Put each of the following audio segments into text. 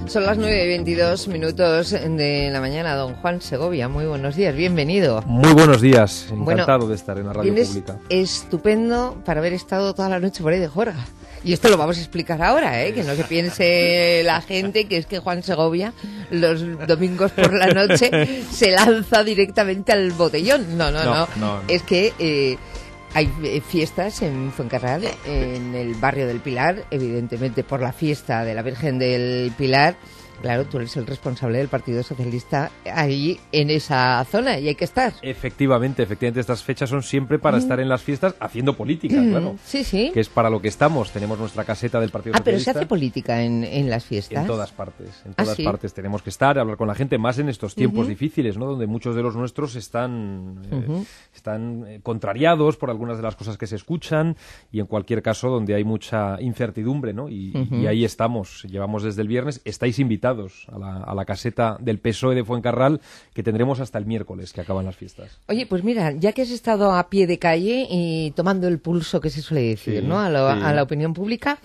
Son las 9:22 de la mañana. Don Juan Segovia, muy buenos días, bienvenido. Muy buenos días, encantado de estar en la radio pública. Estupendo para haber estado toda la noche por ahí de juerga. Y esto lo vamos a explicar ahora, que no se piense la gente que es que Juan Segovia los domingos por la noche se lanza directamente al botellón. No. Es que hay fiestas en Fuencarral, en el barrio del Pilar, evidentemente por la fiesta de la Virgen del Pilar. Claro, tú eres el responsable del Partido Socialista ahí en esa zona y hay que estar. Efectivamente, estas fechas son siempre para estar en las fiestas haciendo política, claro. Sí. Que es para lo que estamos. Tenemos nuestra caseta del Partido Socialista. Pero se hace política en las fiestas. En todas partes tenemos que estar, hablar con la gente, más en estos tiempos difíciles, ¿no? Donde muchos de los nuestros están contrariados por algunas de las cosas que se escuchan y en cualquier caso donde hay mucha incertidumbre, ¿no? Y ahí estamos. Llevamos desde el viernes. Estáis invitados a la caseta del PSOE de Fuencarral, que tendremos hasta el miércoles, que acaban las fiestas. Oye, pues mira, ya que has estado a pie de calle y tomando el pulso, que se suele decir, ¿no? A la opinión pública,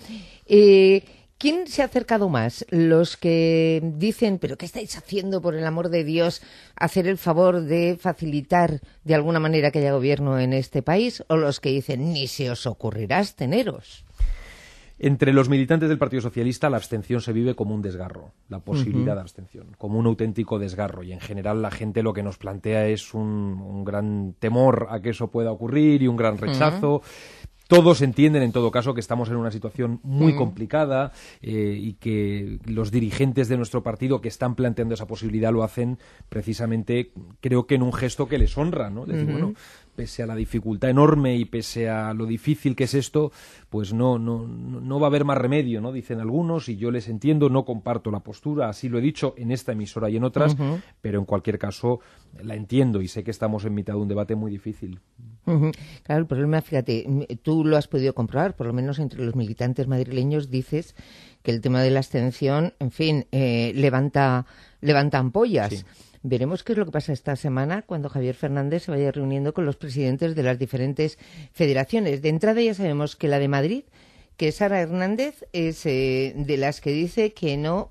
¿quién se ha acercado más? ¿Los que dicen, pero qué estáis haciendo, por el amor de Dios, hacer el favor de facilitar de alguna manera que haya gobierno en este país? ¿O los que dicen, ni se os ocurrirá absteneros? Entre los militantes del Partido Socialista la abstención se vive como un desgarro, la posibilidad de abstención, como un auténtico desgarro. Y en general la gente lo que nos plantea es un gran temor a que eso pueda ocurrir y un gran rechazo. Todos entienden, en todo caso, que estamos en una situación muy complicada y que los dirigentes de nuestro partido que están planteando esa posibilidad lo hacen precisamente, creo que en un gesto que les honra, ¿no? Decir, bueno, pese a la dificultad enorme y pese a lo difícil que es esto, pues no va a haber más remedio, ¿no? Dicen algunos, y yo les entiendo, no comparto la postura, así lo he dicho en esta emisora y en otras, pero en cualquier caso la entiendo y sé que estamos en mitad de un debate muy difícil. Claro, el problema, fíjate, tú lo has podido comprobar, por lo menos entre los militantes madrileños dices que el tema de la abstención, en fin, levanta ampollas. Sí. Veremos qué es lo que pasa esta semana cuando Javier Fernández se vaya reuniendo con los presidentes de las diferentes federaciones. De entrada ya sabemos que la de Madrid, que Sara Hernández es de las que dice que no,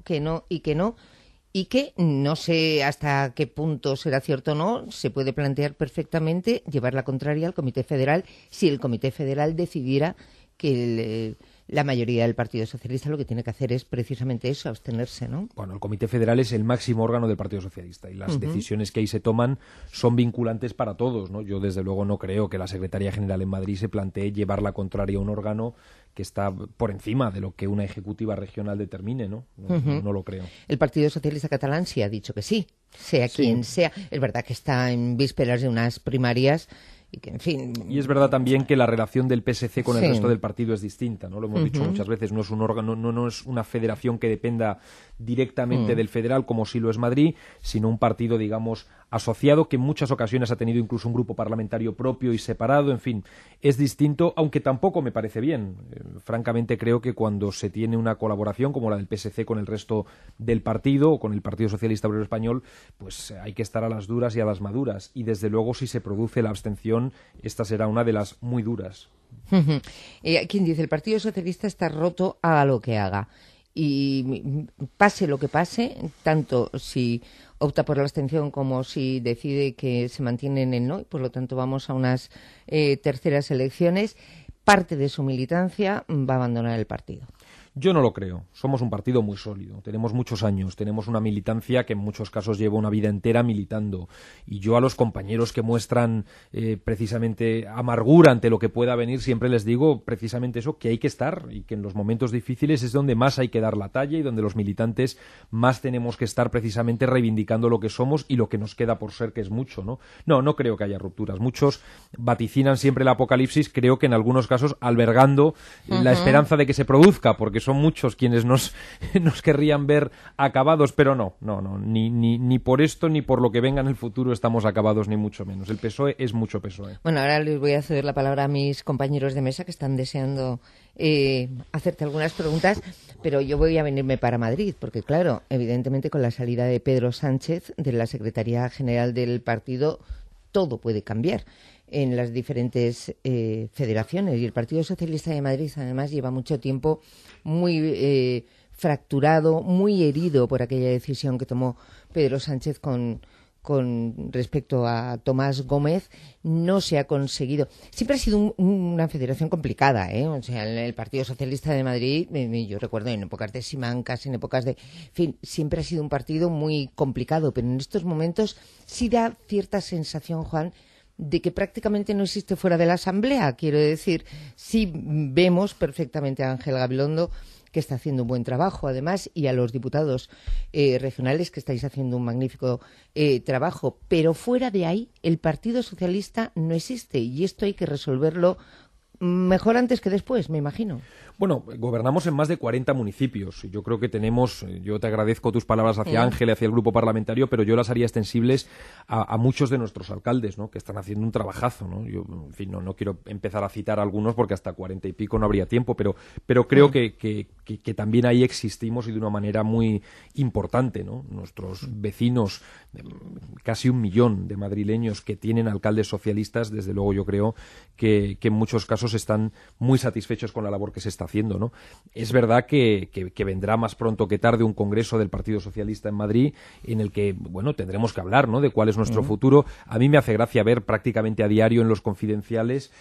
y que no sé hasta qué punto será cierto o no, se puede plantear perfectamente llevar la contraria al Comité Federal si el Comité Federal decidiera que la mayoría del Partido Socialista lo que tiene que hacer es precisamente eso, abstenerse, ¿no? Bueno, el Comité Federal es el máximo órgano del Partido Socialista y las decisiones que ahí se toman son vinculantes para todos, ¿no? Yo, desde luego, no creo que la Secretaría General en Madrid se plantee llevar la contraria a un órgano que está por encima de lo que una ejecutiva regional determine, ¿no? No lo creo. El Partido Socialista Catalán sí ha dicho que sí, sea quien sea. Es verdad que está en vísperas de unas primarias y que, en fin... Y es verdad también que la relación del PSC con el resto del partido es distinta, ¿no? Lo hemos dicho muchas veces, no es un órgano, no es una federación que dependa directamente del federal, como sí lo es Madrid, sino un partido, digamos, asociado, que en muchas ocasiones ha tenido incluso un grupo parlamentario propio y separado, en fin, es distinto, aunque tampoco me parece bien. Francamente creo que cuando se tiene una colaboración como la del PSC con el resto del partido o con el Partido Socialista Obrero Español, pues hay que estar a las duras y a las maduras, y desde luego si se produce la abstención, esta será una de las muy duras. ¿Quién dice? El Partido Socialista está roto, haga lo que haga. Y pase lo que pase, tanto si opta por la abstención como si decide que se mantiene en el no, y por lo tanto vamos a unas terceras elecciones, parte de su militancia va a abandonar el partido. Yo no lo creo. Somos un partido muy sólido. Tenemos muchos años. Tenemos una militancia que en muchos casos lleva una vida entera militando. Y yo a los compañeros que muestran precisamente amargura ante lo que pueda venir, siempre les digo precisamente eso, que hay que estar y que en los momentos difíciles es donde más hay que dar la talla y donde los militantes más tenemos que estar precisamente reivindicando lo que somos y lo que nos queda por ser, que es mucho, ¿no? No creo que haya rupturas. Muchos vaticinan siempre el apocalipsis, creo que en algunos casos albergando la esperanza de que se produzca, porque son muchos quienes nos querrían ver acabados, pero no, ni por esto ni por lo que venga en el futuro estamos acabados, ni mucho menos. El PSOE es mucho PSOE. Bueno, ahora les voy a ceder la palabra a mis compañeros de mesa que están deseando hacerte algunas preguntas, pero yo voy a venirme para Madrid, porque claro, evidentemente con la salida de Pedro Sánchez de la Secretaría General del partido, todo puede cambiar en las diferentes federaciones, y el Partido Socialista de Madrid además lleva mucho tiempo muy fracturado, muy herido por aquella decisión que tomó Pedro Sánchez con respecto a Tomás Gómez. No se ha conseguido. Siempre ha sido una federación complicada, ¿eh? O sea, el Partido Socialista de Madrid, yo recuerdo en épocas de Simancas, en épocas de... En fin, siempre ha sido un partido muy complicado, pero en estos momentos sí da cierta sensación, Juan, de que prácticamente no existe fuera de la Asamblea. Quiero decir, sí vemos perfectamente a Ángel Gabilondo, que está haciendo un buen trabajo, además, y a los diputados regionales, que estáis haciendo un magnífico trabajo. Pero fuera de ahí, el Partido Socialista no existe, y esto hay que resolverlo mejor antes que después, me imagino. Bueno, gobernamos en más de 40 municipios. Yo creo que tenemos, yo te agradezco tus palabras hacia Ángel y hacia el grupo parlamentario, pero yo las haría extensibles a muchos de nuestros alcaldes, ¿no? Que están haciendo un trabajazo, ¿no? Yo, en fin, no quiero empezar a citar a algunos porque hasta 40 y pico no habría tiempo, pero creo que también ahí existimos y de una manera muy importante, ¿no? Nuestros vecinos, casi 1 millón de madrileños que tienen alcaldes socialistas, desde luego yo creo que en muchos casos están muy satisfechos con la labor que se está haciendo, ¿no? Es verdad que vendrá más pronto que tarde un congreso del Partido Socialista en Madrid en el que, bueno, tendremos que hablar, ¿no?, de cuál es nuestro futuro. A mí me hace gracia ver prácticamente a diario en los confidenciales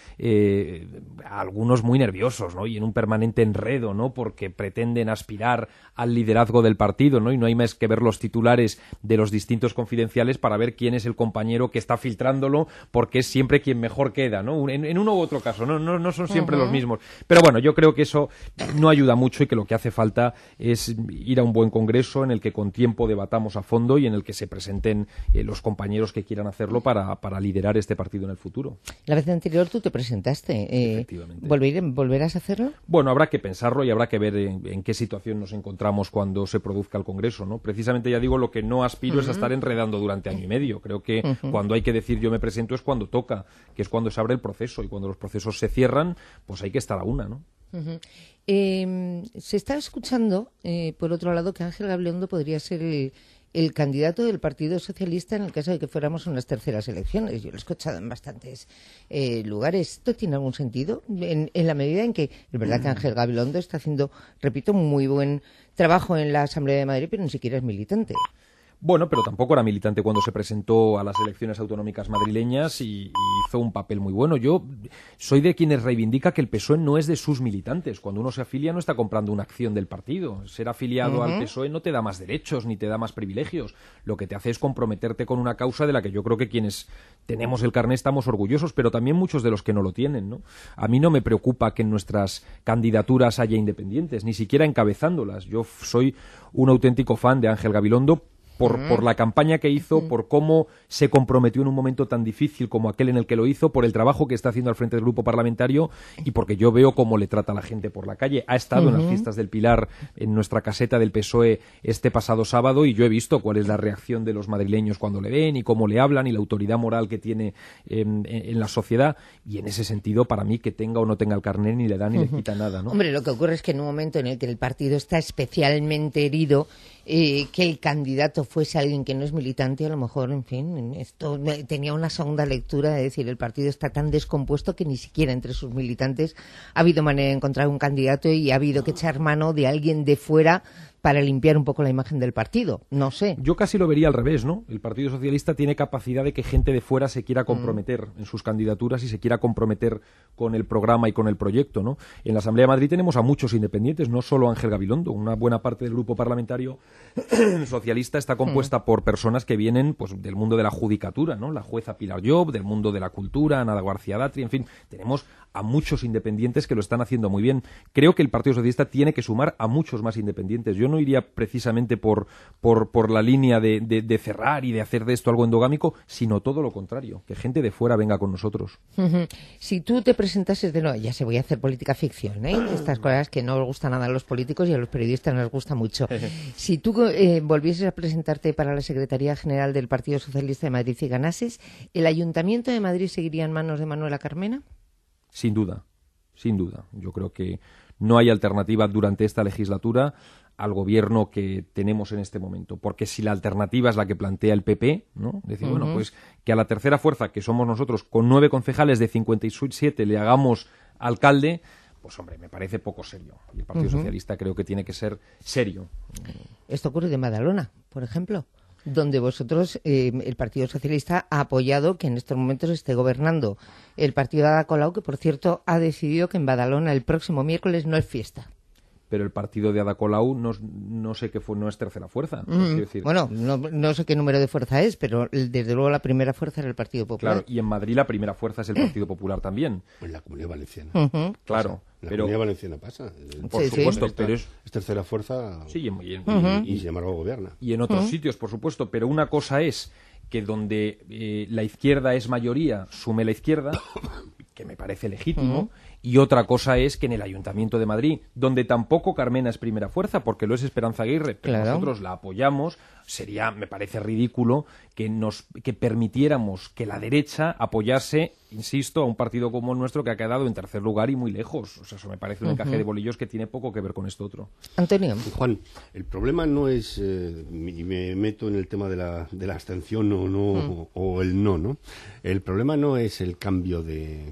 a algunos muy nerviosos, ¿no?, y en un permanente enredo, ¿no?, porque pretenden aspirar al liderazgo del partido, ¿no?, y no hay más que ver los titulares de los distintos confidenciales para ver quién es el compañero que está filtrándolo, porque es siempre quien mejor queda, ¿no?, en uno u otro caso, no son siempre los mismos. Pero bueno, yo creo que eso no ayuda mucho y que lo que hace falta es ir a un buen congreso en el que con tiempo debatamos a fondo y en el que se presenten los compañeros que quieran hacerlo para liderar este partido en el futuro. La vez anterior tú te presentaste. Efectivamente. ¿Volverás a hacerlo? Bueno, habrá que pensarlo y habrá que ver en qué situación nos encontramos cuando se produzca el congreso, ¿no? Precisamente, ya digo, lo que no aspiro es a estar enredando durante año y medio. Creo que cuando hay que decir yo me presento es cuando toca, que es cuando se abre el proceso, y cuando los procesos se cierran, pues hay que estar a una, ¿no? Se está escuchando, por otro lado, que Ángel Gabilondo podría ser el candidato del Partido Socialista en el caso de que fuéramos unas terceras elecciones. Yo lo he escuchado en bastantes lugares. ¿Esto tiene algún sentido? En la medida en que es verdad que Ángel Gabilondo está haciendo, repito, muy buen trabajo en la Asamblea de Madrid, pero ni siquiera es militante. Bueno, pero tampoco era militante cuando se presentó a las elecciones autonómicas madrileñas y hizo un papel muy bueno. Yo soy de quienes reivindica que el PSOE no es de sus militantes. Cuando uno se afilia no está comprando una acción del partido. Ser afiliado al PSOE no te da más derechos ni te da más privilegios. Lo que te hace es comprometerte con una causa de la que yo creo que quienes tenemos el carné estamos orgullosos, pero también muchos de los que no lo tienen, ¿no? A mí no me preocupa que en nuestras candidaturas haya independientes, ni siquiera encabezándolas. Yo soy un auténtico fan de Ángel Gabilondo, por la campaña que hizo, por cómo se comprometió en un momento tan difícil como aquel en el que lo hizo, por el trabajo que está haciendo al frente del grupo parlamentario y porque yo veo cómo le trata a la gente por la calle. Ha estado en las fiestas del Pilar, en nuestra caseta del PSOE, este pasado sábado, y yo he visto cuál es la reacción de los madrileños cuando le ven y cómo le hablan y la autoridad moral que tiene en la sociedad. Y en ese sentido, para mí, que tenga o no tenga el carné ni le da ni le quita nada, ¿no? Hombre, lo que ocurre es que en un momento en el que el partido está especialmente herido, que el candidato fuese alguien que no es militante, a lo mejor, en fin, esto tenía una segunda lectura, de decir, el partido está tan descompuesto que ni siquiera entre sus militantes ha habido manera de encontrar un candidato y ha habido que echar mano de alguien de fuera para limpiar un poco la imagen del partido. No sé. Yo casi lo vería al revés, ¿no? El Partido Socialista tiene capacidad de que gente de fuera se quiera comprometer en sus candidaturas y se quiera comprometer con el programa y con el proyecto, ¿no? En la Asamblea de Madrid tenemos a muchos independientes, no solo Ángel Gabilondo. Una buena parte del grupo parlamentario socialista está compuesta por personas que vienen, pues, del mundo de la judicatura, ¿no? La jueza Pilar Llop, del mundo de la cultura, Ana García Datri, en fin, tenemos a muchos independientes que lo están haciendo muy bien. Creo que el Partido Socialista tiene que sumar a muchos más independientes. Yo no iría precisamente por la línea de cerrar y de hacer de esto algo endogámico, sino todo lo contrario, que gente de fuera venga con nosotros. Si tú te presentases de nuevo, ya se voy a hacer política ficción, estas cosas que no les gustan nada a los políticos y a los periodistas nos gusta mucho. Si tú volvieses a presentarte para la Secretaría General del Partido Socialista de Madrid y ganases, ¿el Ayuntamiento de Madrid seguiría en manos de Manuela Carmena? Sin duda, sin duda. Yo creo que no hay alternativa durante esta legislatura al gobierno que tenemos en este momento, porque si la alternativa es la que plantea el PP, ¿no? Decir, bueno, pues que a la tercera fuerza, que somos nosotros, con 9 concejales de 57 le hagamos alcalde, pues hombre, me parece poco serio. Y el Partido Socialista creo que tiene que ser serio. Esto ocurre en Badalona, por ejemplo, donde vosotros, el Partido Socialista, ha apoyado que en estos momentos esté gobernando el partido de Ada Colau, que por cierto ha decidido que en Badalona el próximo miércoles no es fiesta. Pero el partido de Ada Colau no sé qué no es tercera fuerza. Quiero decir. Bueno, no sé qué número de fuerza es, pero desde luego la primera fuerza era el Partido Popular. Claro, y en Madrid la primera fuerza es el Partido Popular también. En la Comunidad Valenciana. Claro. En la Comunidad Valenciana pasa. Por supuesto, pero es tercera fuerza sí, y sin embargo gobierna. Y en otros sitios, por supuesto, pero una cosa es que donde la izquierda es mayoría, sume la izquierda, que me parece legítimo, y otra cosa es que en el Ayuntamiento de Madrid, donde tampoco Carmena es primera fuerza, porque lo es Esperanza Aguirre, pero nosotros la apoyamos, me parece ridículo que permitiéramos que la derecha apoyase, insisto, a un partido como el nuestro que ha quedado en tercer lugar y muy lejos. O sea, eso me parece un encaje de bolillos que tiene poco que ver con esto otro. Antonio. Juan, el problema no es, y me meto en el tema de la abstención o no, o el no. El problema no es el cambio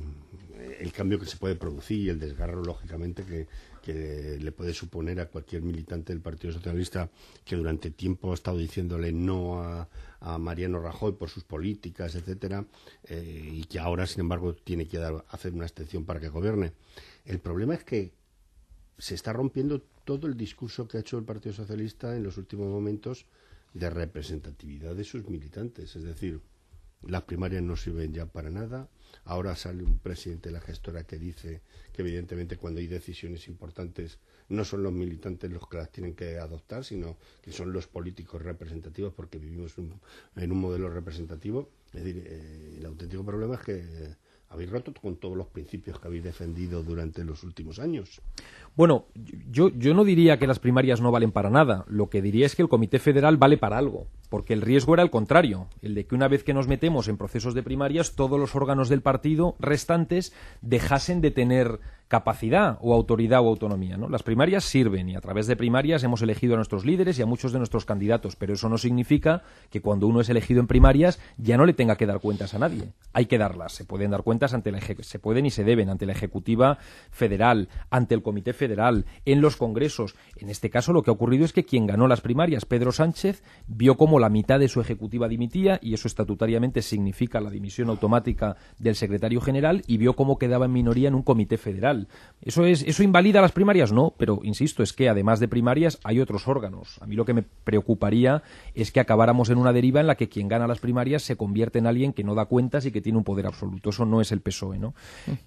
que se puede producir y el desgarro, lógicamente, que le puede suponer a cualquier militante del Partido Socialista que durante tiempo ha estado diciéndole no a Mariano Rajoy por sus políticas, etcétera, y que ahora, sin embargo, tiene que hacer una abstención para que gobierne. El problema es que se está rompiendo todo el discurso que ha hecho el Partido Socialista en los últimos momentos de representatividad de sus militantes. Es decir, las primarias no sirven ya para nada. Ahora sale un presidente de la gestora que dice que evidentemente cuando hay decisiones importantes no son los militantes los que las tienen que adoptar, sino que son los políticos representativos, porque vivimos en un modelo representativo. Es decir, el auténtico problema es que habéis roto con todos los principios que habéis defendido durante los últimos años. Bueno, yo no diría que las primarias no valen para nada. Lo que diría es que el Comité Federal vale para algo, porque el riesgo era el contrario, el de que una vez que nos metemos en procesos de primarias, todos los órganos del partido restantes dejasen de tener capacidad o autoridad o autonomía, ¿no? Las primarias sirven y a través de primarias hemos elegido a nuestros líderes y a muchos de nuestros candidatos, pero eso no significa que cuando uno es elegido en primarias ya no le tenga que dar cuentas a nadie. Hay que darlas, se pueden dar cuentas se pueden y se deben ante la Ejecutiva Federal, ante el Comité Federal, en los congresos. En este caso lo que ha ocurrido es que quien ganó las primarias, Pedro Sánchez, vio como la mitad de su ejecutiva dimitía, y eso estatutariamente significa la dimisión automática del secretario general, y vio cómo quedaba en minoría en un Comité Federal. ¿Eso invalida las primarias? No, pero insisto, es que además de primarias hay otros órganos. A mí lo que me preocuparía es que acabáramos en una deriva en la que quien gana las primarias se convierte en alguien que no da cuentas y que tiene un poder absoluto. Eso no es el PSOE, ¿no?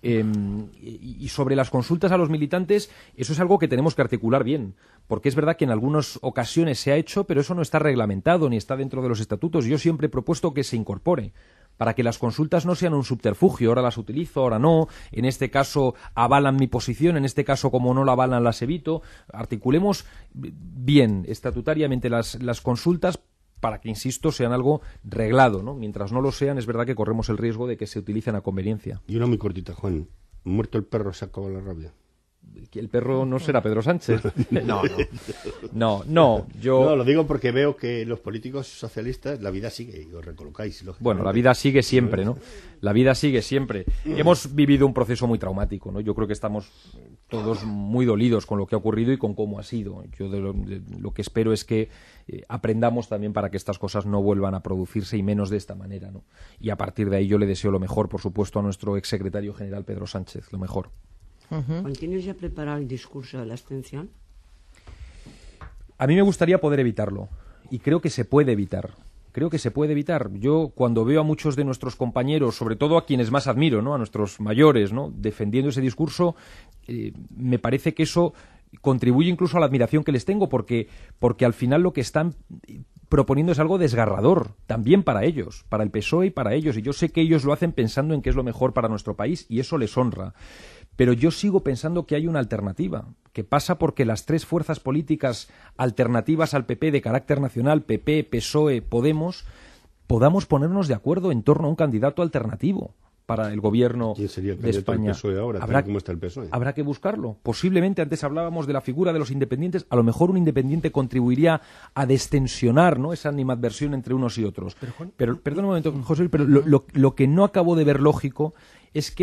Y sobre las consultas a los militantes, eso es algo que tenemos que articular bien, porque es verdad que en algunas ocasiones se ha hecho, pero eso no está reglamentado ni está dentro de los estatutos. Yo siempre he propuesto que se incorpore, para que las consultas no sean un subterfugio. Ahora las utilizo, ahora no. En este caso avalan mi posición, en este caso, como no la avalan, las evito. Articulemos bien estatutariamente las consultas para que, insisto, sean algo reglado, ¿no? Mientras no lo sean, es verdad que corremos el riesgo de que se utilicen a conveniencia. Y una muy cortita, Juan. Muerto el perro, se acaba la rabia. Que el perro no será Pedro Sánchez. No, lo digo porque veo que los políticos socialistas, la vida sigue y os recolocáis. Bueno, la vida sigue siempre, ¿no? La vida sigue siempre. Hemos vivido un proceso muy traumático, ¿no? Yo creo que estamos todos muy dolidos con lo que ha ocurrido y con cómo ha sido. Yo de lo que espero es que aprendamos también para que estas cosas no vuelvan a producirse, y menos de esta manera, ¿no? Y a partir de ahí yo le deseo lo mejor, por supuesto, a nuestro exsecretario general Pedro Sánchez, lo mejor. ¿Tienes ya preparado el discurso de la abstención? A mí me gustaría poder evitarlo, y creo que se puede evitar. Yo, cuando veo a muchos de nuestros compañeros, sobre todo a quienes más admiro, ¿no? A nuestros mayores, ¿no? Defendiendo ese discurso, me parece que eso contribuye incluso a la admiración que les tengo, porque al final lo que están proponiendo es algo desgarrador, también para ellos, para el PSOE y para ellos, y yo sé que ellos lo hacen pensando en qué es lo mejor para nuestro país, y eso les honra. Pero yo sigo pensando que hay una alternativa, que pasa porque las tres fuerzas políticas alternativas al PP de carácter nacional, PP, PSOE, Podemos, podamos ponernos de acuerdo en torno a un candidato alternativo para el gobierno ¿Quién sería el de España. Del PSOE ahora, ¿cómo está el PSOE? Habrá que buscarlo. Posiblemente, antes hablábamos de la figura de los independientes, a lo mejor un independiente contribuiría a destensionar, ¿no?, esa animadversión entre unos y otros. Pero perdón un momento, José, pero lo que no acabo de ver lógico es que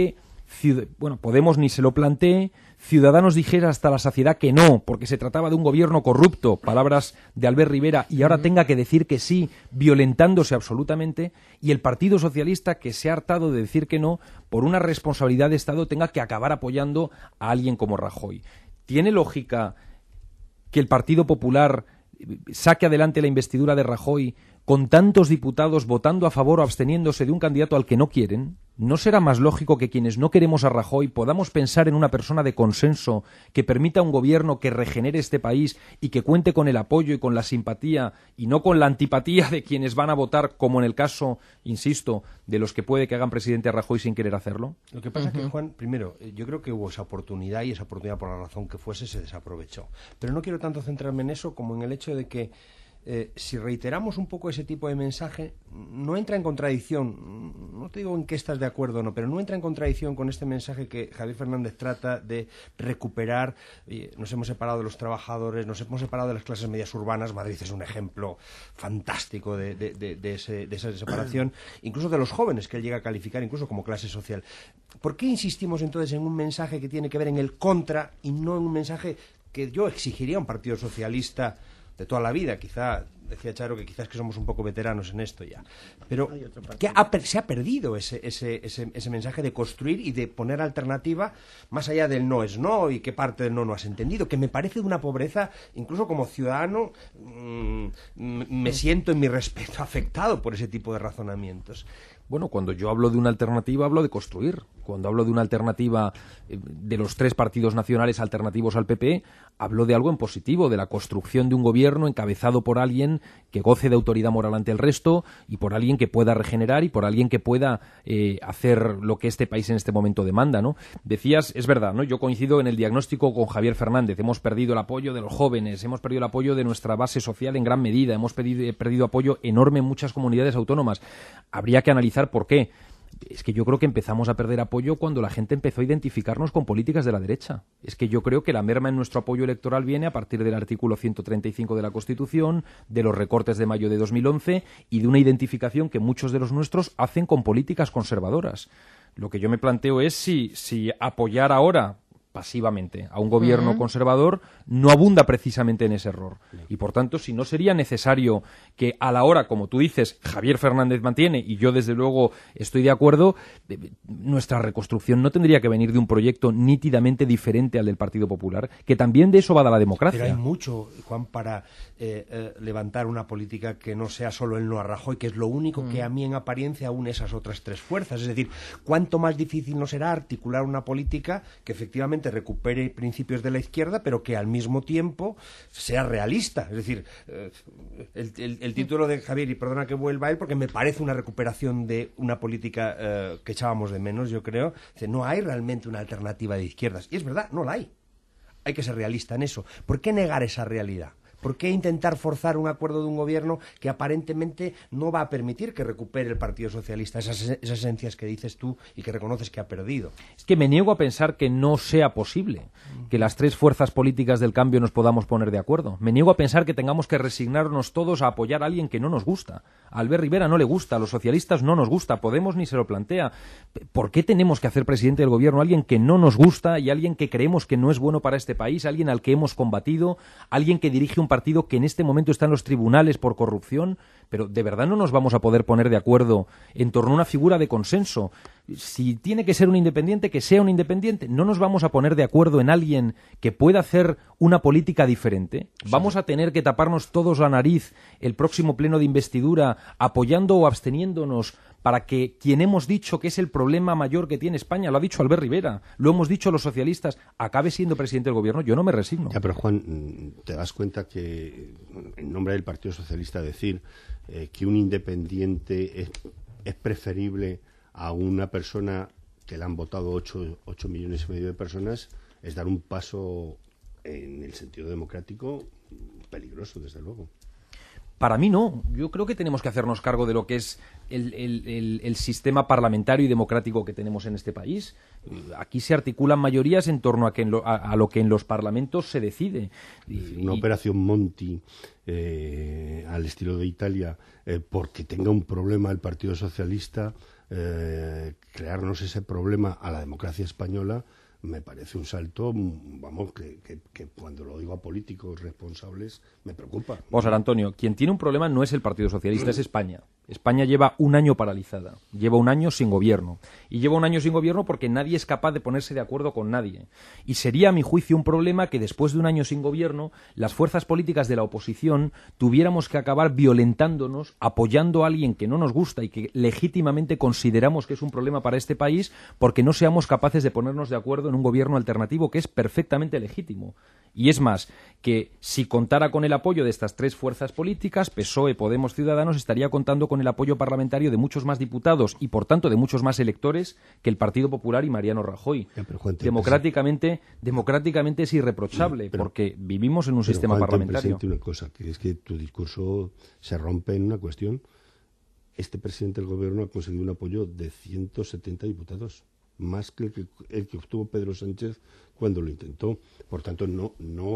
Podemos ni se lo plantee, Ciudadanos dijera hasta la saciedad que no, porque se trataba de un gobierno corrupto, palabras de Albert Rivera, y ahora tenga que decir que sí, violentándose absolutamente, y el Partido Socialista, que se ha hartado de decir que no, por una responsabilidad de Estado, tenga que acabar apoyando a alguien como Rajoy. ¿Tiene lógica que el Partido Popular saque adelante la investidura de Rajoy con tantos diputados votando a favor o absteniéndose de un candidato al que no quieren? ¿No será más lógico que quienes no queremos a Rajoy podamos pensar en una persona de consenso que permita un gobierno que regenere este país y que cuente con el apoyo y con la simpatía y no con la antipatía de quienes van a votar, como en el caso, insisto, de los que puede que hagan presidente a Rajoy sin querer hacerlo? Lo que pasa es que, Juan, primero, yo creo que hubo esa oportunidad y esa oportunidad, por la razón que fuese, se desaprovechó. Pero no quiero tanto centrarme en eso como en el hecho de que si reiteramos un poco ese tipo de mensaje, no entra en contradicción, no te digo en qué estás de acuerdo o no, pero no entra en contradicción con este mensaje que Javier Fernández trata de recuperar. Nos hemos separado de los trabajadores, nos hemos separado de las clases medias urbanas. Madrid es un ejemplo fantástico de esa separación, incluso de los jóvenes, que él llega a calificar incluso como clase social. ¿Por qué insistimos entonces en un mensaje que tiene que ver en el contra y no en un mensaje que yo exigiría a un partido socialista de toda la vida? Quizá, decía Charo, que quizás que somos un poco veteranos en esto ya. Pero se ha perdido ese mensaje de construir y de poner alternativa más allá del no es no y qué parte del no has entendido, que me parece de una pobreza, incluso como ciudadano, me siento en mi respeto afectado por ese tipo de razonamientos. Bueno, cuando yo hablo de una alternativa, hablo de construir. Cuando hablo de una alternativa de los tres partidos nacionales alternativos al PP, hablo de algo en positivo, de la construcción de un gobierno encabezado por alguien que goce de autoridad moral ante el resto y por alguien que pueda regenerar y por alguien que pueda hacer lo que este país en este momento demanda, ¿no? Decías, es verdad, ¿no? Yo coincido en el diagnóstico con Javier Fernández. Hemos perdido el apoyo de los jóvenes, hemos perdido el apoyo de nuestra base social en gran medida, hemos perdido apoyo enorme en muchas comunidades autónomas. Habría que analizar por qué. Es que yo creo que empezamos a perder apoyo cuando la gente empezó a identificarnos con políticas de la derecha. Es que yo creo que la merma en nuestro apoyo electoral viene a partir del artículo 135 de la Constitución, de los recortes de mayo de 2011 y de una identificación que muchos de los nuestros hacen con políticas conservadoras. Lo que yo me planteo es si apoyar ahora pasivamente a un gobierno conservador no abunda precisamente en ese error. Y por tanto, si no sería necesario que a la hora, como tú dices, Javier Fernández mantiene, y yo desde luego estoy de acuerdo, nuestra reconstrucción no tendría que venir de un proyecto nítidamente diferente al del Partido Popular, que también de eso va a la democracia. Pero hay mucho, Juan, para levantar una política que no sea solo el no a Rajoy, que es lo único que a mí en apariencia une esas otras tres fuerzas. Es decir, ¿cuánto más difícil no será articular una política que efectivamente recupere principios de la izquierda, pero que al mismo tiempo sea realista? Es decir, el título de Javier, y perdona que vuelva a él, porque me parece una recuperación de una política que echábamos de menos, yo creo. Dice, no hay realmente una alternativa de izquierdas. Y es verdad, no la hay. Hay que ser realista en eso. ¿Por qué negar esa realidad? ¿Por qué intentar forzar un acuerdo de un gobierno que aparentemente no va a permitir que recupere el Partido Socialista esas esencias que dices tú y que reconoces que ha perdido? Es que me niego a pensar que no sea posible que las tres fuerzas políticas del cambio nos podamos poner de acuerdo. Me niego a pensar que tengamos que resignarnos todos a apoyar a alguien que no nos gusta. A Albert Rivera no le gusta, a los socialistas no nos gusta, Podemos ni se lo plantea. ¿Por qué tenemos que hacer presidente del gobierno a alguien que no nos gusta y alguien que creemos que no es bueno para este país, alguien al que hemos combatido, alguien que dirige un partido que en este momento está en los tribunales por corrupción? Pero ¿de verdad no nos vamos a poder poner de acuerdo en torno a una figura de consenso? Si tiene que ser un independiente, que sea un independiente. ¿No nos vamos a poner de acuerdo en alguien que pueda hacer una política diferente? Sí. ¿Vamos a tener que taparnos todos la nariz el próximo pleno de investidura apoyando o absteniéndonos para que quien hemos dicho que es el problema mayor que tiene España, lo ha dicho Albert Rivera, lo hemos dicho los socialistas, acabe siendo presidente del gobierno? Yo no me resigno. Ya, pero Juan, te das cuenta que en nombre del Partido Socialista decir que un independiente es preferible a una persona que le han votado 8 millones y medio de personas es dar un paso en el sentido democrático peligroso, desde luego. Para mí no. Yo creo que tenemos que hacernos cargo de lo que es el sistema parlamentario y democrático que tenemos en este país. Aquí se articulan mayorías en torno a lo que en los parlamentos se decide. Una operación Monti al estilo de Italia, porque tenga un problema el Partido Socialista, crearnos ese problema a la democracia española me parece un salto, vamos, que cuando lo digo a políticos responsables me preocupa. Vamos a ver, Antonio, quien tiene un problema no es el Partido Socialista, es España. España lleva un año paralizada, lleva un año sin gobierno. Y lleva un año sin gobierno porque nadie es capaz de ponerse de acuerdo con nadie. Y sería, a mi juicio, un problema que después de un año sin gobierno, las fuerzas políticas de la oposición tuviéramos que acabar violentándonos, apoyando a alguien que no nos gusta y que legítimamente consideramos que es un problema para este país, porque no seamos capaces de ponernos de acuerdo en un gobierno alternativo que es perfectamente legítimo. Y es más, que si contara con el apoyo de estas tres fuerzas políticas, PSOE, Podemos, Ciudadanos, estaría contando con el apoyo parlamentario de muchos más diputados y, por tanto, de muchos más electores que el Partido Popular y Mariano Rajoy. Democráticamente es irreprochable, porque vivimos en un sistema parlamentario. Una cosa, que es que tu discurso se rompe en una cuestión. Este presidente del gobierno ha conseguido un apoyo de 170 diputados, más que el que obtuvo Pedro Sánchez cuando lo intentó. Por tanto, no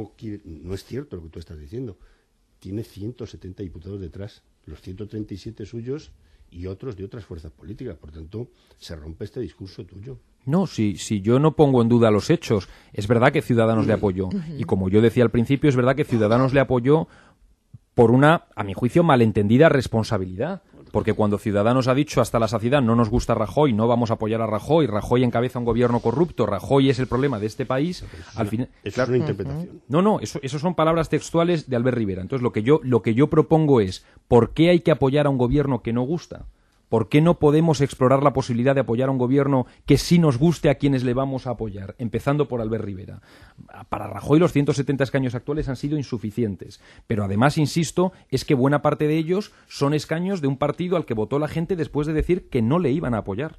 es cierto lo que tú estás diciendo. Tiene 170 diputados detrás, los 137 suyos y otros de otras fuerzas políticas. Por tanto, se rompe este discurso tuyo. No, si yo no pongo en duda los hechos, es verdad que Ciudadanos le apoyó. Y como yo decía al principio, es verdad que Ciudadanos le apoyó por una, a mi juicio, malentendida responsabilidad. Porque cuando Ciudadanos ha dicho hasta la saciedad no nos gusta Rajoy, no vamos a apoyar a Rajoy, Rajoy encabeza un gobierno corrupto, Rajoy es el problema de este país, al final... Eso es una interpretación. No, eso son palabras textuales de Albert Rivera. Entonces lo que yo propongo es, ¿por qué hay que apoyar a un gobierno que no gusta? ¿Por qué no podemos explorar la posibilidad de apoyar a un gobierno que sí nos guste a quienes le vamos a apoyar? Empezando por Albert Rivera. Para Rajoy los 170 escaños actuales han sido insuficientes. Pero además, insisto, es que buena parte de ellos son escaños de un partido al que votó la gente después de decir que no le iban a apoyar.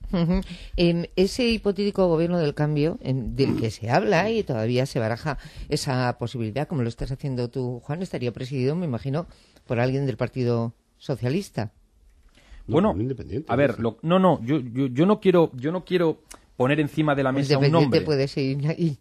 Ese hipotético gobierno del cambio, del que se habla y todavía se baraja esa posibilidad, como lo estás haciendo tú, Juan, estaría presidido, me imagino, por alguien del Partido Socialista. Bueno, a ver, yo no quiero poner encima de la mesa un nombre. Puede ser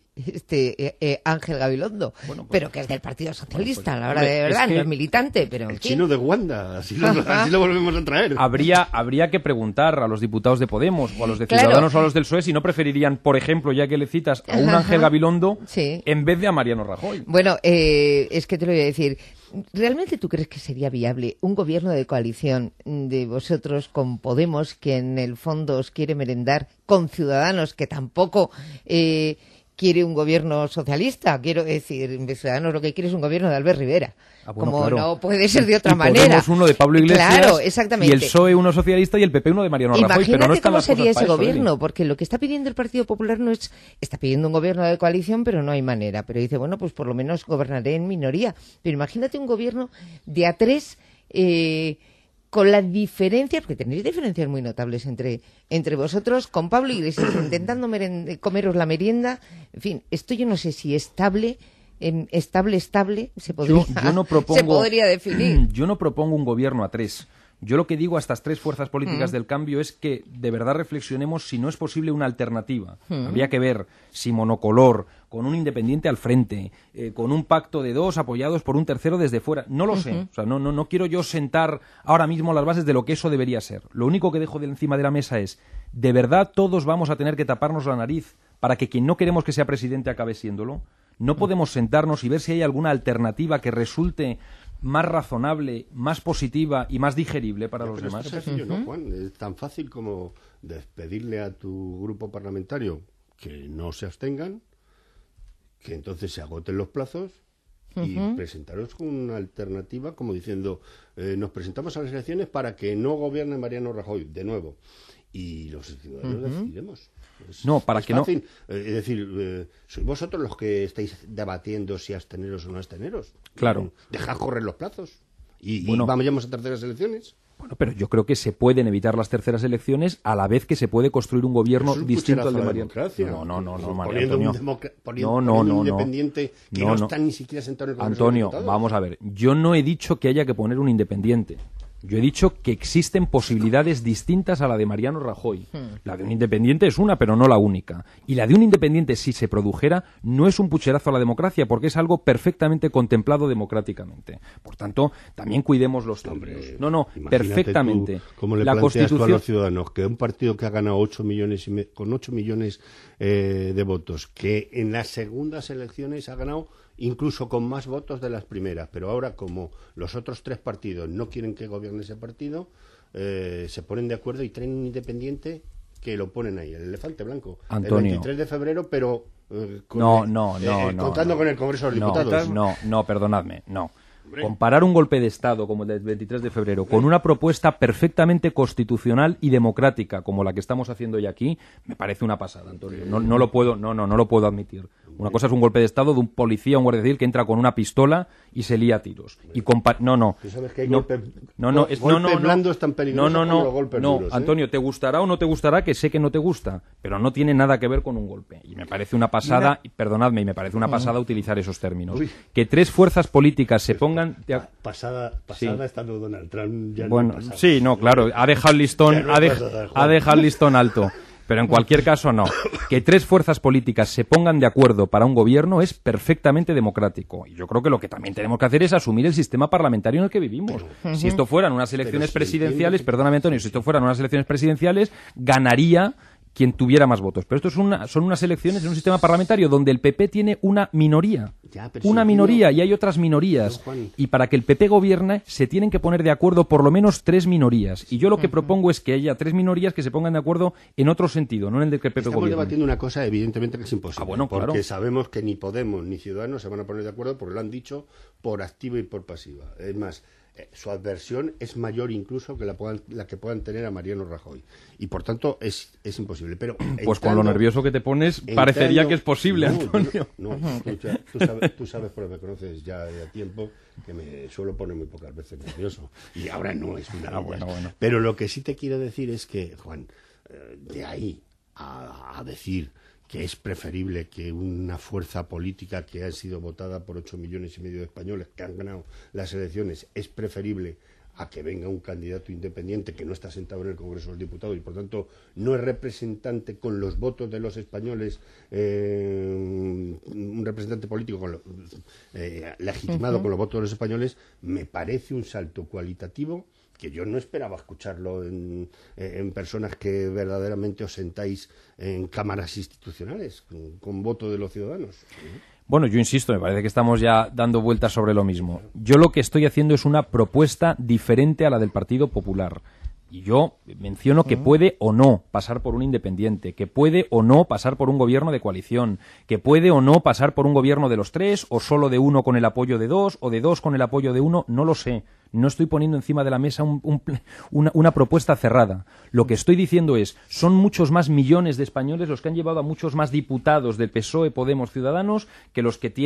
Ángel Gabilondo, bueno, pues, pero que es del Partido Socialista, a la hora de verdad, no es militante, pero el chino de Wanda, así lo volvemos a traer. Habría que preguntar a los diputados de Podemos o a los de Ciudadanos o a los del PSOE si no preferirían, por ejemplo, ya que le citas, a un Ángel Gabilondo en vez de a Mariano Rajoy. Bueno, es que te lo voy a decir. ¿Realmente tú crees que sería viable un gobierno de coalición de vosotros con Podemos, que en el fondo os quiere merendar, con Ciudadanos, que tampoco quiere un gobierno socialista? Quiero decir, Ciudadanos lo que quiere es un gobierno de Albert Rivera. Bueno, como claro. No puede ser de otra manera. Podemos uno de Pablo Iglesias, claro, exactamente. Y el PSOE uno socialista y el PP uno de Mariano Rajoy. Imagínate pero no están cómo sería ese eso, gobierno, porque lo que está pidiendo el Partido Popular no es... Está pidiendo un gobierno de coalición, pero no hay manera. Pero dice, bueno, pues por lo menos gobernaré en minoría. Pero imagínate un gobierno de a tres... con las diferencias, porque tenéis diferencias muy notables entre vosotros, con Pablo Iglesias intentando comeros la merienda. En fin, esto yo no sé si estable se podría definir. Yo no propongo un gobierno a tres. Yo lo que digo a estas tres fuerzas políticas del cambio es que de verdad reflexionemos si no es posible una alternativa. Habría que ver si monocolor, con un independiente al frente, con un pacto de dos apoyados por un tercero desde fuera. No lo sé. O sea, no quiero yo sentar ahora mismo las bases de lo que eso debería ser. Lo único que dejo de encima de la mesa es, ¿de verdad todos vamos a tener que taparnos la nariz para que quien no queremos que sea presidente acabe siéndolo? ¿No podemos sentarnos y ver si hay alguna alternativa que resulte más razonable, más positiva y más digerible para los demás? Es sencillo, ¿no, Juan? Es tan fácil como despedirle a tu grupo parlamentario que no se abstengan, que entonces se agoten los plazos y presentaros con una alternativa como diciendo nos presentamos a las elecciones para que no gobierne Mariano Rajoy de nuevo y los ciudadanos decidiremos. No, para que fácil. Es decir, sois vosotros los que estáis debatiendo si absteneros o no absteneros. Claro. Dejad correr los plazos y vamos a terceras elecciones. Bueno, pero yo creo que se pueden evitar las terceras elecciones a la vez que se puede construir un gobierno distinto al de Mariano. No, María Antonio. Poniendo un independiente que no está ni siquiera sentado en el Congreso de Antonio, Diputados. vamos a ver. Yo no he dicho que haya que poner un independiente. Yo he dicho que existen posibilidades distintas a la de Mariano Rajoy. La de un independiente es una, pero no la única. Y la de un independiente, si se produjera, no es un pucherazo a la democracia, porque es algo perfectamente contemplado democráticamente. Por tanto, también cuidemos los términos. No, perfectamente. Tú, ¿cómo le planteas tú a los ciudadanos que un partido que ha ganado 8 millones con 8 millones de votos, que en las segundas elecciones ha ganado incluso con más votos de las primeras, pero ahora como los otros 3 partidos no quieren que gobierne ese partido, se ponen de acuerdo y traen un independiente que lo ponen ahí, el elefante blanco, Antonio. El 23 de febrero, pero contando con el Congreso de los Diputados. No, perdonadme, no. Comparar un golpe de Estado como el del 23 de febrero con una propuesta perfectamente constitucional y democrática como la que estamos haciendo hoy aquí, me parece una pasada, Antonio. No lo puedo admitir. Una cosa es un golpe de Estado de un policía, un guardia civil que entra con una pistola y se lía a tiros. Y ¿Tú sabes que hay golpes blandos tan peligrosos como los golpes duros? Antonio, te gustará o no te gustará, que sé que no te gusta, pero no tiene nada que ver con un golpe. Y me parece una pasada, perdonadme, me parece una pasada utilizar esos términos. Que 3 fuerzas políticas se pongan... Pasada sí. Estando Donald Trump ya bueno, no sí, no, claro, ha dejado el listón alto. Pero en cualquier caso, no. Que 3 fuerzas políticas se pongan de acuerdo para un gobierno es perfectamente democrático. Y yo creo que lo que también tenemos que hacer es asumir el sistema parlamentario en el que vivimos. Si esto fueran unas elecciones presidenciales, perdóname, Antonio, si esto fueran unas elecciones presidenciales, ganaría quien tuviera más votos. Pero esto son unas elecciones en un sistema parlamentario donde el PP tiene una minoría. Y hay otras minorías. Y para que el PP gobierne se tienen que poner de acuerdo por lo menos 3 minorías. Y yo lo que propongo es que haya 3 minorías que se pongan de acuerdo en otro sentido, no en el de que el PP gobierne. Estamos debatiendo una cosa evidentemente que es imposible. Claro. Porque sabemos que ni Podemos ni Ciudadanos se van a poner de acuerdo porque lo han dicho por activa y por pasiva. Es más, su adversión es mayor incluso que la que puedan tener a Mariano Rajoy. Y por tanto es imposible. Pero pues con lo nervioso que te pones, parecería que es posible, Antonio. Tú sabes, porque me conoces ya de tiempo, que me suelo poner muy pocas veces nervioso. Y ahora no es una bueno. Pero lo que sí te quiero decir es que, Juan, de ahí a decir que es preferible que una fuerza política que ha sido votada por 8 millones y medio de españoles que han ganado las elecciones, es preferible a que venga un candidato independiente que no está sentado en el Congreso de los Diputados y por tanto no es representante con los votos de los españoles, un representante político legitimado con los votos de los españoles, me parece un salto cualitativo que yo no esperaba escucharlo en personas que verdaderamente os sentáis en cámaras institucionales con voto de los ciudadanos. Bueno, yo insisto, me parece que estamos ya dando vueltas sobre lo mismo. Yo lo que estoy haciendo es una propuesta diferente a la del Partido Popular. Y yo menciono que puede o no pasar por un independiente, que puede o no pasar por un gobierno de coalición, que puede o no pasar por un gobierno de los 3, o solo de 1 con el apoyo de 2, o de 2 con el apoyo de 1, no lo sé. No estoy poniendo encima de la mesa una propuesta cerrada. Lo que estoy diciendo es, son muchos más millones de españoles los que han llevado a muchos más diputados del PSOE, Podemos, Ciudadanos, que los que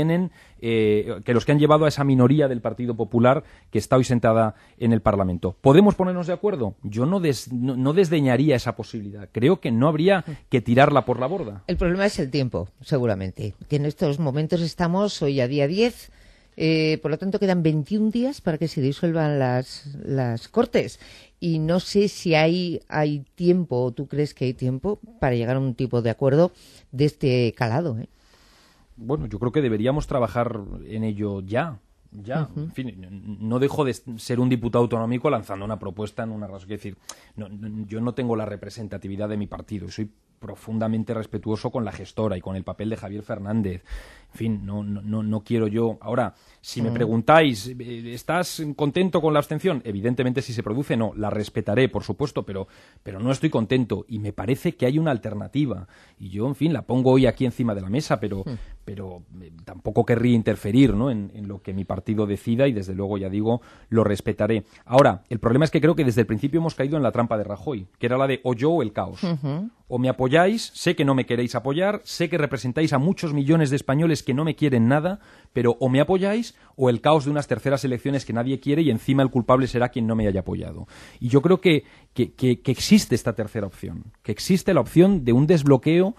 han llevado a esa minoría del Partido Popular que está hoy sentada en el Parlamento. ¿Podemos ponernos de acuerdo? Yo no desdeñaría esa posibilidad. Creo que no habría que tirarla por la borda. El problema es el tiempo, seguramente. Que en estos momentos estamos hoy a día 10. Por lo tanto, quedan 21 días para que se disuelvan las Cortes. Y no sé si hay tiempo, o tú crees que hay tiempo, para llegar a un tipo de acuerdo de este calado. Bueno, yo creo que deberíamos trabajar en ello ya. En fin, no dejo de ser un diputado autonómico lanzando una propuesta en una razón. Es decir, yo no tengo la representatividad de mi partido y soy profundamente respetuoso con la gestora y con el papel de Javier Fernández. En fin, no quiero yo... Ahora, si me preguntáis, ¿estás contento con la abstención? Evidentemente, si se produce, no. La respetaré, por supuesto, pero no estoy contento. Y me parece que hay una alternativa. Y yo, en fin, la pongo hoy aquí encima de la mesa, pero tampoco querría interferir, ¿no?, en lo que mi partido decida y, desde luego, ya digo, lo respetaré. Ahora, el problema es que creo que desde el principio hemos caído en la trampa de Rajoy, que era la de o yo o el caos. O me apoyáis, sé que no me queréis apoyar, sé que representáis a muchos millones de españoles que no me quieren nada, pero o me apoyáis o el caos de unas terceras elecciones que nadie quiere y encima el culpable será quien no me haya apoyado. Y yo creo que existe esta tercera opción, que existe la opción de un desbloqueo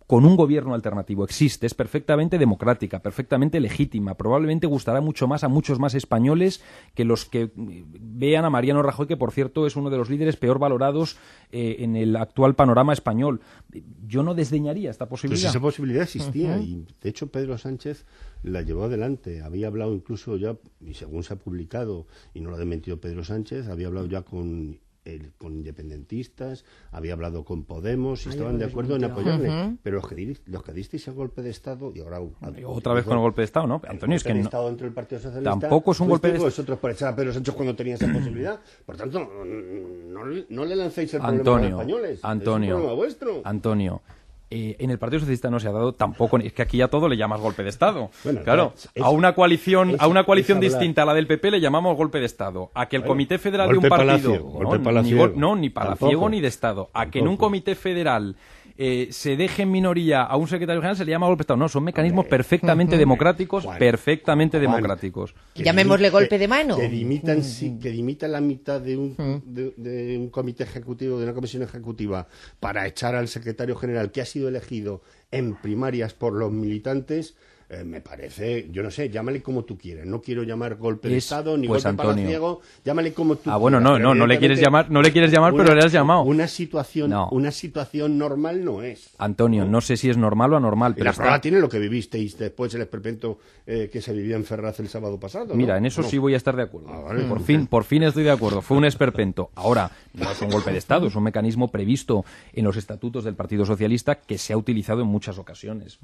con un gobierno alternativo. Existe, es perfectamente democrática, perfectamente legítima. Probablemente gustará mucho más a muchos más españoles que los que vean a Mariano Rajoy, que por cierto es uno de los líderes peor valorados en el actual panorama español. Yo no desdeñaría esta posibilidad. Pues esa posibilidad existía y de hecho Pedro Sánchez la llevó adelante. Había hablado incluso ya, y según se ha publicado, y no lo ha desmentido Pedro Sánchez, había hablado ya con independentistas, había hablado con Podemos y estaban de acuerdo en apoyarle. Pero los que disteis el golpe de Estado, y ahora otra vez con el golpe de Estado, ¿no? Antonio, es que no, Estado dentro del Partido Socialista, tampoco es un golpe de Estado. Vosotros por echar a Pedro Sánchez cuando tenía esa posibilidad. Por tanto, no le lancéis el problema a los españoles. Antonio, es un problema vuestro. Antonio, en el Partido Socialista no se ha dado tampoco, es que aquí a todo le llamas golpe de Estado. Bueno, claro, a una coalición distinta a la del PP le llamamos golpe de Estado. A que el Comité Federal de un partido, ni palaciego ni de Estado. A que en un Comité Federal se deje en minoría a un secretario general se le llama golpe de Estado. No, son mecanismos perfectamente democráticos, democráticos. Llamémosle golpe de mano. Que dimitan la mitad de un comité ejecutivo, de una comisión ejecutiva, para echar al secretario general que ha sido elegido en primarias por los militantes. Me parece, yo no sé, llámale como tú quieras. No quiero llamar golpe de Estado ni golpe palaciego, llámale como tú quieras. Bueno, no le quieres llamar, pero le has llamado. Una situación normal no es. Antonio, no sé si es normal o anormal, pero la prueba tiene lo que vivisteis después el esperpento que se vivía en Ferraz el sábado pasado, ¿no? Mira, en eso sí voy a estar de acuerdo. Vale, por fin estoy de acuerdo. Fue un esperpento. Ahora, no es un golpe de Estado, es un mecanismo previsto en los estatutos del Partido Socialista que se ha utilizado en muchas ocasiones.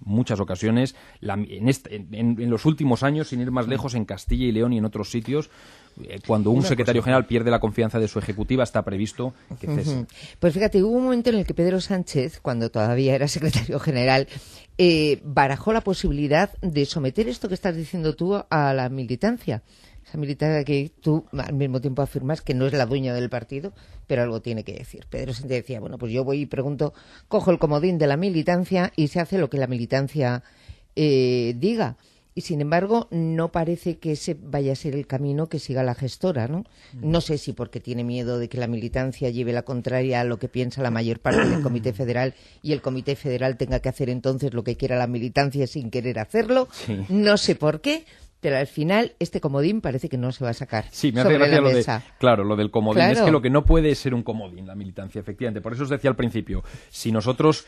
En los últimos años, sin ir más lejos, en Castilla y León y en otros sitios, cuando un secretario general pierde la confianza de su ejecutiva, está previsto que cese. Pues fíjate, hubo un momento en el que Pedro Sánchez, cuando todavía era secretario general, barajó la posibilidad de someter esto que estás diciendo tú a la militancia. Esa militancia que tú al mismo tiempo afirmas que no es la dueña del partido, pero algo tiene que decir. Pedro Sánchez decía, bueno, pues yo voy y pregunto, cojo el comodín de la militancia y se hace lo que la militancia diga. Y sin embargo no parece que ese vaya a ser el camino que siga la gestora, ¿no? No sé si porque tiene miedo de que la militancia lleve la contraria a lo que piensa la mayor parte del Comité Federal y el Comité Federal tenga que hacer entonces lo que quiera la militancia sin querer hacerlo. Sí. No sé por qué, pero al final este comodín parece que no se va a sacar. Sí, me hace gracia lo del comodín. Claro. Es que lo que no puede ser un comodín, la militancia, efectivamente. Por eso os decía al principio, si nosotros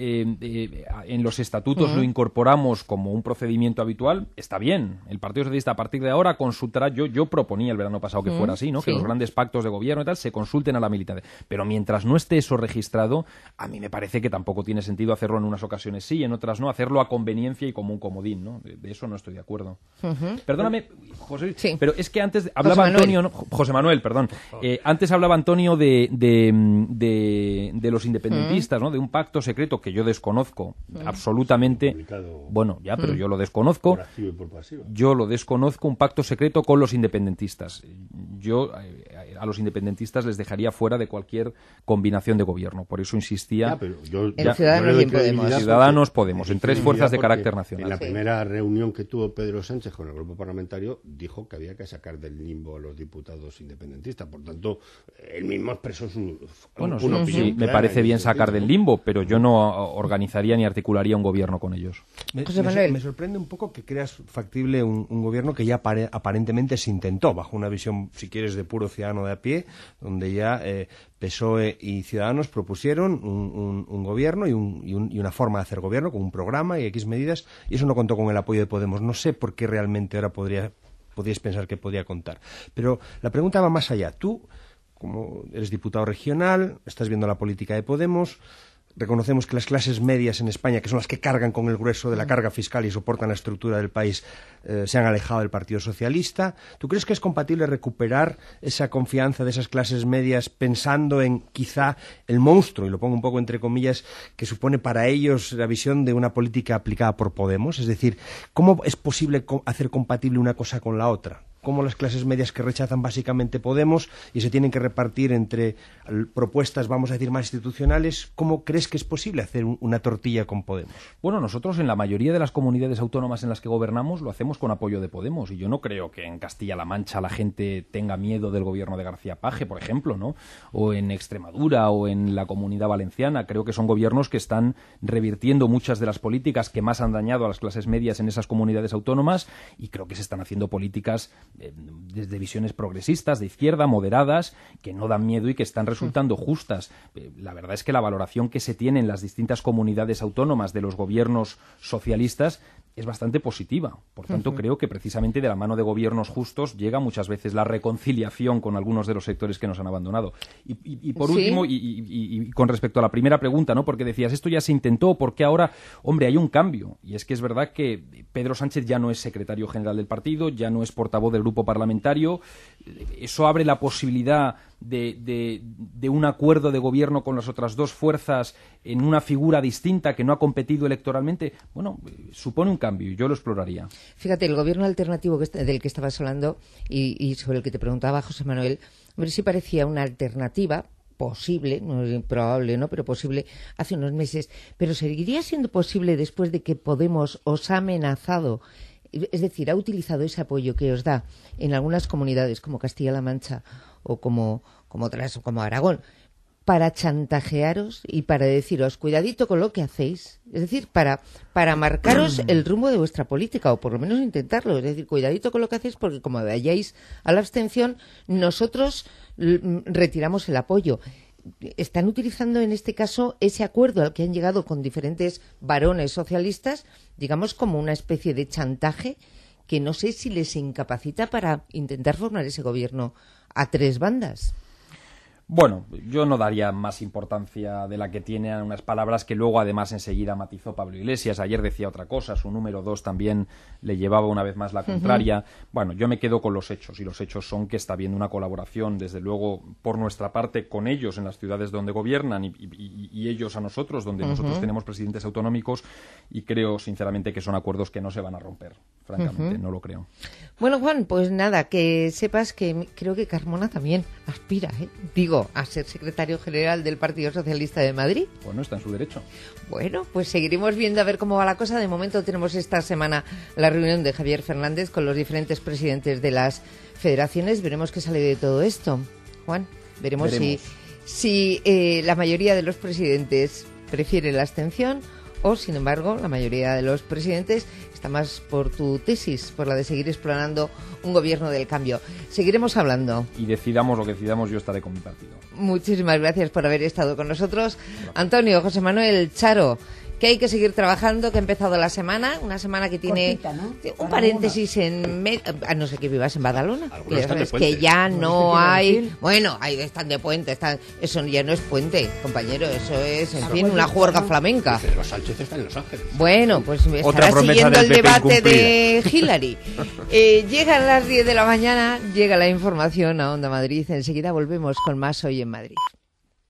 en los estatutos lo incorporamos como un procedimiento habitual, está bien. El Partido Socialista a partir de ahora consultará, yo proponía el verano pasado que fuera así, ¿no? Sí. Que los grandes pactos de gobierno y tal se consulten a la militancia. Pero mientras no esté eso registrado, a mí me parece que tampoco tiene sentido hacerlo en unas ocasiones sí, en otras no, hacerlo a conveniencia y como un comodín, ¿no? De eso no estoy de acuerdo. Perdóname, José, sí. Pero es que antes hablaba Antonio, José Manuel, perdón. Antes hablaba Antonio de los independentistas, ¿no? De un pacto secreto que yo desconozco absolutamente. Bueno, ya, pero yo lo desconozco. Yo lo desconozco, un pacto secreto con los independentistas. Yo a los independentistas les dejaría fuera de cualquier combinación de gobierno. Por eso insistía. Ciudadanos Podemos, en tres fuerzas de carácter nacional. En la primera reunión que tuvo Pedro Sánchez con el grupo parlamentario dijo que había que sacar del limbo a los diputados independentistas. Por tanto, él mismo expresó una opinión. Sí, me parece bien sacar del limbo, pero yo no organizaría ni articularía un gobierno con ellos. Me sorprende un poco que creas factible un gobierno que ya aparentemente se intentó, bajo una visión, si quieres, de puro ciudadano de a pie, donde ya PSOE y Ciudadanos propusieron un gobierno y una forma de hacer gobierno, con un programa y X medidas, y eso no contó con el apoyo de Podemos. No sé por qué realmente ahora podríais pensar que podía contar. Pero la pregunta va más allá. Tú, como eres diputado regional, estás viendo la política de Podemos, reconocemos que las clases medias en España, que son las que cargan con el grueso de la carga fiscal y soportan la estructura del país, se han alejado del Partido Socialista. ¿Tú crees que es compatible recuperar esa confianza de esas clases medias pensando en quizá el monstruo, y lo pongo un poco entre comillas, que supone para ellos la visión de una política aplicada por Podemos? Es decir, ¿cómo es posible hacer compatible una cosa con la otra? como las clases medias que rechazan básicamente Podemos y se tienen que repartir entre propuestas, vamos a decir, más institucionales. ¿Cómo crees que es posible hacer una tortilla con Podemos? Bueno, nosotros en la mayoría de las comunidades autónomas en las que gobernamos lo hacemos con apoyo de Podemos, y yo no creo que en Castilla-La Mancha la gente tenga miedo del gobierno de García Paje, por ejemplo, ¿no? O en Extremadura o en la Comunidad Valenciana. Creo que son gobiernos que están revirtiendo muchas de las políticas que más han dañado a las clases medias en esas comunidades autónomas, y creo que se están haciendo políticas desde visiones progresistas, de izquierda, moderadas, que no dan miedo y que están resultando justas. La verdad es que la valoración que se tiene en las distintas comunidades autónomas de los gobiernos socialistas es bastante positiva. Por tanto, creo que precisamente de la mano de gobiernos justos llega muchas veces la reconciliación con algunos de los sectores que nos han abandonado. Y por último, y con respecto a la primera pregunta, ¿no? Porque decías, esto ya se intentó, ¿por qué ahora? Hombre, hay un cambio, y es que es verdad que Pedro Sánchez ya no es secretario general del partido, ya no es portavoz del grupo parlamentario. Eso abre la posibilidad de un acuerdo de gobierno con las otras dos fuerzas en una figura distinta que no ha competido electoralmente. Bueno, supone un cambio y yo lo exploraría. Fíjate, el gobierno alternativo del que estabas hablando y sobre el que te preguntaba José Manuel, hombre, sí parecía una alternativa posible, no es probable, ¿no?, pero posible hace unos meses. Pero ¿seguiría siendo posible después de que Podemos os ha amenazado? Es decir, ha utilizado ese apoyo que os da en algunas comunidades como Castilla-La Mancha o como otras, como Aragón, para chantajearos y para deciros, cuidadito con lo que hacéis. Es decir, para marcaros el rumbo de vuestra política, o por lo menos intentarlo. Es decir, cuidadito con lo que hacéis, porque como vayáis a la abstención, nosotros retiramos el apoyo. Están utilizando en este caso ese acuerdo al que han llegado con diferentes varones socialistas, digamos, como una especie de chantaje que no sé si les incapacita para intentar formar ese gobierno a tres bandas. Bueno, yo no daría más importancia de la que tiene a unas palabras que luego además enseguida matizó Pablo Iglesias. Ayer decía otra cosa, su número 2 también le llevaba una vez más la contraria. Bueno, yo me quedo con los hechos, y los hechos son que está habiendo una colaboración, desde luego, por nuestra parte, con ellos en las ciudades donde gobiernan y ellos a nosotros, donde nosotros tenemos presidentes autonómicos, y creo sinceramente que son acuerdos que no se van a romper. Francamente, no lo creo. Bueno, Juan, pues nada, que sepas que creo que Carmona también aspira, a ser secretario general del Partido Socialista de Madrid. Bueno, está en su derecho. Bueno, pues seguiremos viendo a ver cómo va la cosa. De momento tenemos esta semana la reunión de Javier Fernández con los diferentes presidentes de las federaciones. Veremos qué sale de todo esto. Juan, veremos. Si la mayoría de los presidentes prefiere la abstención o, sin embargo, la mayoría de los presidentes está más por tu tesis, por la de seguir explorando un gobierno del cambio. Seguiremos hablando. Y decidamos lo que decidamos, yo estaré con mi partido. Muchísimas gracias por haber estado con nosotros. Gracias. Antonio, José Manuel, Charo, que hay que seguir trabajando, que ha empezado la semana, una semana que tiene cortita, ¿no? Un paréntesis en a no ser que vivas en Badalona, que ya sabes que ya no hay, bueno, ahí están de puente, eso ya no es puente, compañero, eso es, en fin, una juerga flamenca. Los Sánchez están en Los Ángeles. Bueno, pues me estará siguiendo el debate de Hillary. Llegan las 10 de la mañana, llega la información a Onda Madrid, enseguida volvemos con más Hoy en Madrid.